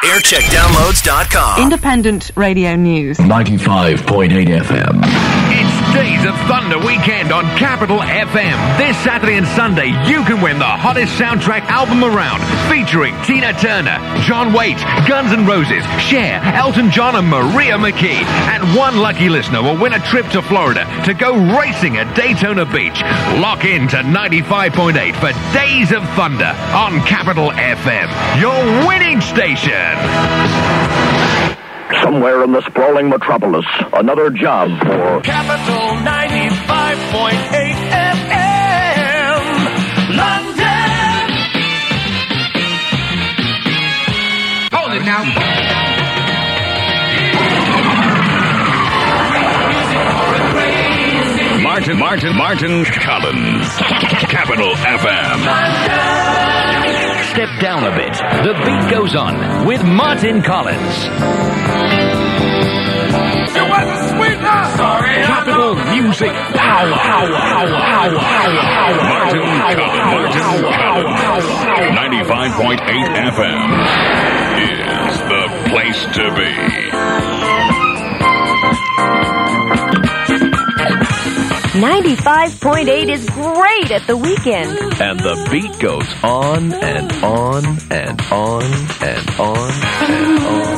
Aircheckdownloads.com. Independent radio news. 95.8 FM. It's Days of Thunder weekend on Capital FM. This Saturday and Sunday, you can win the hottest soundtrack album around, featuring Tina Turner, John Waite, Guns N' Roses, Cher, Elton John, and Maria McKee. And one lucky listener will win a trip to Florida to go racing at Daytona Beach. Lock in to 95.8 for Days of Thunder on Capital FM, your winning station. Somewhere in the sprawling metropolis, another job for Capital 95.8 FM, London. Hold it now. Martin Collins, Capital FM. Step down a bit. The beat goes on with Martin Collins. It wasn't sweet enough. Sorry. Capital Music Power. Martin Collins. 95.8 FM is the place to be. 95.8 is great at the weekend. And the beat goes on and on and on and on and on.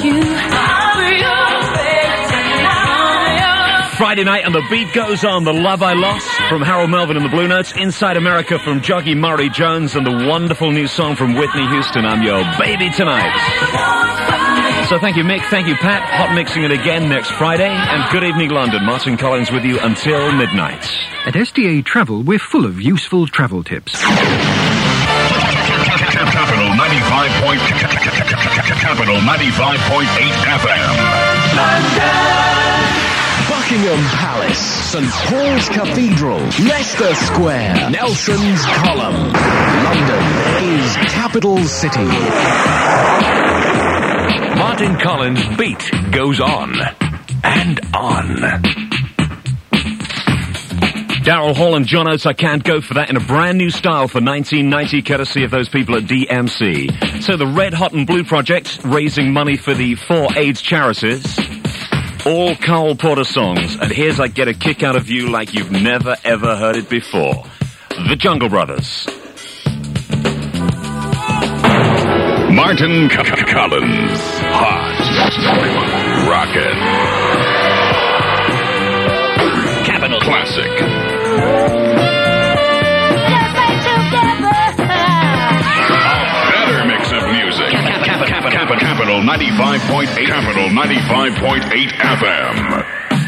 Friday night and the beat goes on. The Love I Lost from Harold Melvin and the Blue Notes. Inside America from Joggy Murray Jones. And the wonderful new song from Whitney Houston, I'm Your Baby Tonight. So thank you, Mick. Thank you, Pat. Hot mixing it again next Friday. And good evening, London. Martin Collins with you until midnight. At SDA Travel, we're full of useful travel tips. Capital 95.8 FM. Buckingham Palace, St. Paul's Cathedral, Leicester Square, Nelson's Column. London is capital city. Martin Collins' beat goes on and on. Daryl Hall and John Oates, I Can't Go For That, in a brand new style for 1990, courtesy of those people at DMC. So the Red Hot and Blue Project, raising money for the 4 AIDS charities. All Cole Porter songs. And here's I Get a Kick Out of You Like You've Never Ever Heard It Before. The Jungle Brothers. Martin Collins. Hot. Rockin'. Capital Classic. A better mix of music. Capital 95.8. Capital 95.8 FM.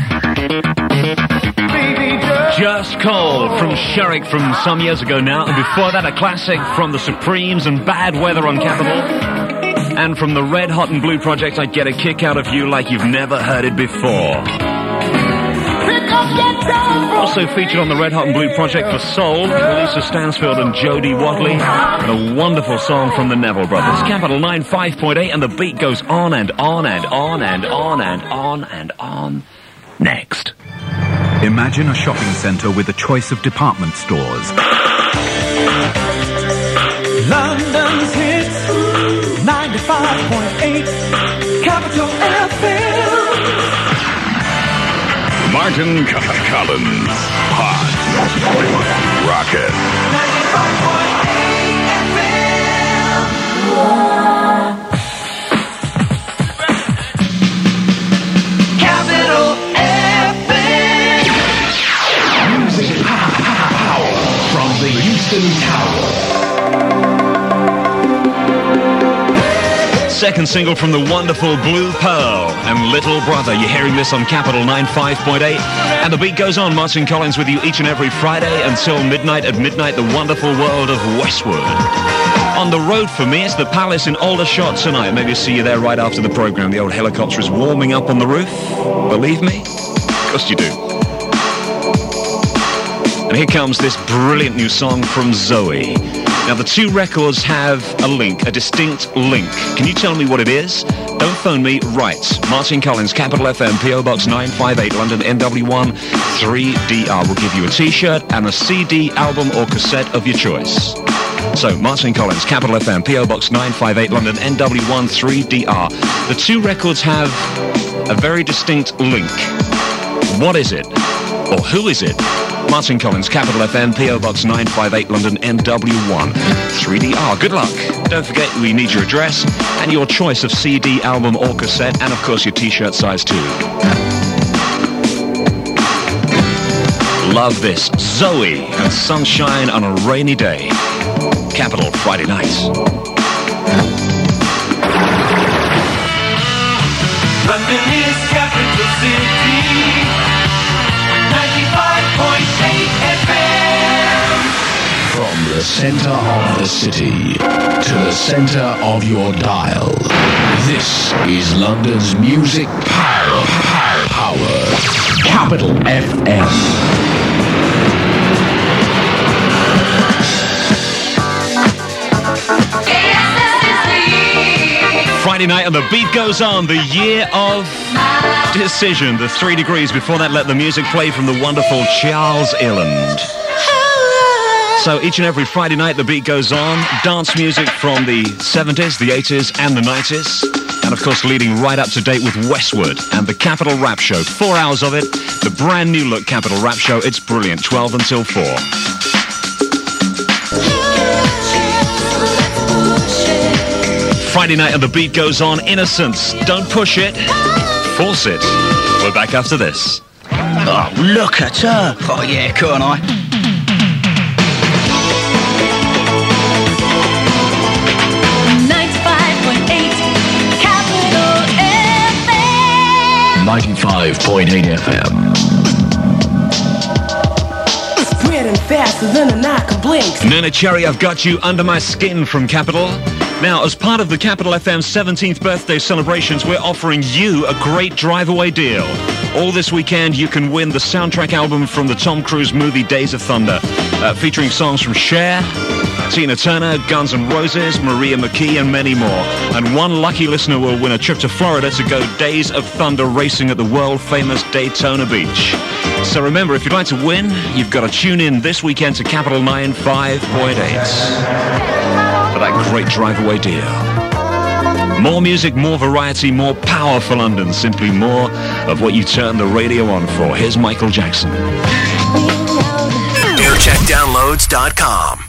Just Cole from Sherrick from some years ago now, and before that a classic from the Supremes and Bad Weather on Capital, and from the Red Hot and Blue Project, I Get a Kick Out of You Like You've Never Heard It Before. Also featured on the Red Hot and Blue Project for Soul, Lisa Stansfield and Jodie Watley, and a wonderful song from the Neville Brothers. Capital 95.8, and the beat goes on and on and on and on and on and on. Next. Imagine a shopping centre with a choice of department stores. London's hits, 95.8, Capital FM. Martin Collins. Hot. Rockin'. 95.8 FM. Capital FM. Music power from the Houston Tower. Second single from the wonderful Blue Pearl and Little Brother. You're hearing this on Capital 95.8. And the beat goes on. Martin Collins with you each and every Friday until midnight. At midnight, the wonderful world of Westwood. On the road for me, it's the Palace in Aldershot tonight. Maybe see you there right after the program. The old helicopter is warming up on the roof. Believe me? Of course you do. And here comes this brilliant new song from Zoe. Now, the two records have a link, a distinct link. Can you tell me what it is? Don't phone me. Write. Martin Collins, Capital FM, P.O. Box 958, London, NW1 3DR. We'll give you a T-shirt and a CD, album, or cassette of your choice. So, Martin Collins, Capital FM, PO Box 958, London, NW1 3DR. The two records have a very distinct link. What is it? Or who is it? Martin Collins, Capital FM, PO Box 958, London, NW1 3DR. Good luck. Don't forget, we need your address and your choice of CD, album or cassette, and of course your t-shirt size too. Love this. Zoe and Sunshine on a Rainy Day. Capital Friday nights. London is capital city. 95.8 FM. From the center of the city to the center of your dial. This is London's music power. Capital FM. Friday night and the beat goes on. The year of decision. The 3 degrees. Before that, let the music play from the wonderful Charles Ireland. So each and every Friday night, the beat goes on. Dance music from the 70s, the 80s and the 90s. And of course, leading right up to date with Westwood and the Capital Rap Show. 4 hours of it. The brand new look Capital Rap Show. It's brilliant. 12 until 4. Friday night and the beat goes on. Innocence. Don't push it. Force it. We're back after this. Oh, look at her. Oh, yeah, can't I? Capital FM. 95.8 FM. Spreading faster than a knock of blinks. Nana Cherry, I've got you under my skin from Capital. Now, as part of the Capital FM 17th birthday celebrations, we're offering you a great drive-away deal. All this weekend, you can win the soundtrack album from the Tom Cruise movie Days of Thunder, featuring songs from Cher, Tina Turner, Guns N' Roses, Maria McKee, and many more. And one lucky listener will win a trip to Florida to go Days of Thunder racing at the world-famous Daytona Beach. So remember, if you'd like to win, you've got to tune in this weekend to Capital 95.8. For that great drive-away deal. More music, more variety, more power for London. Simply more of what you turn the radio on for. Here's Michael Jackson. AirCheckDownloads.com